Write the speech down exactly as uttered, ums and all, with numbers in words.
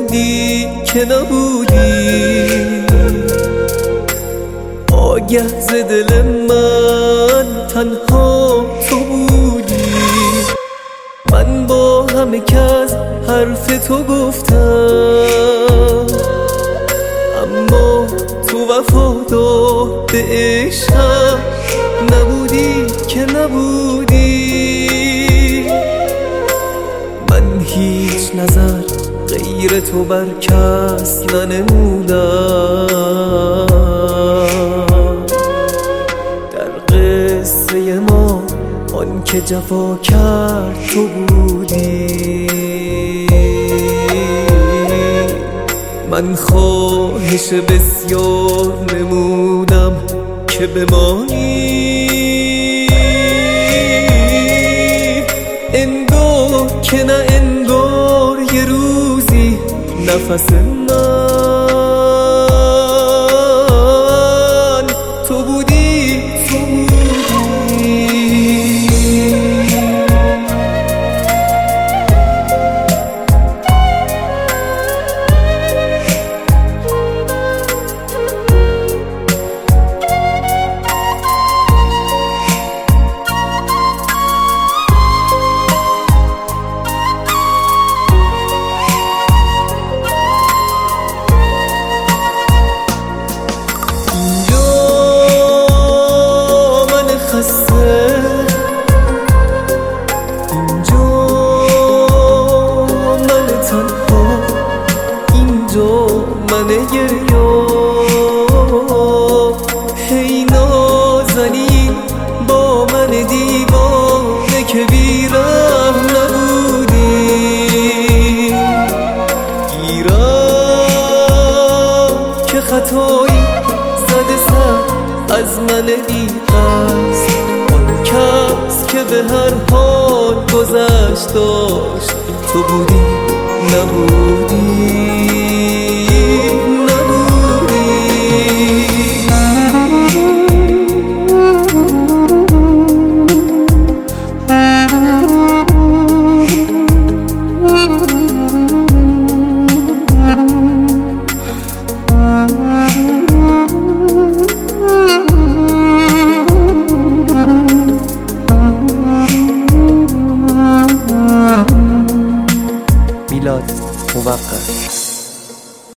بودی که نبودی، آگه ز دل من تنها تو بودی. من با همه کس حرف تو گفتم، اما تو وفادار به عشقم نبودی که نبودی. من هیچ نظر غیر تو بر کس ننمودم، در قصه ما آن که جفا کرد تو بودی. من خواهش بسیار نمودم که بمانی، انگار که نه انگار یه روزی نفس من تو بودی، تو بودی. منه گریان، هی نازنین با من دیوانه که بیرم نبودی. گیرم که خطایی زده سر از من بی‌قصد، آن کس که به هر حال گذشت داشت تو بودی نبودی.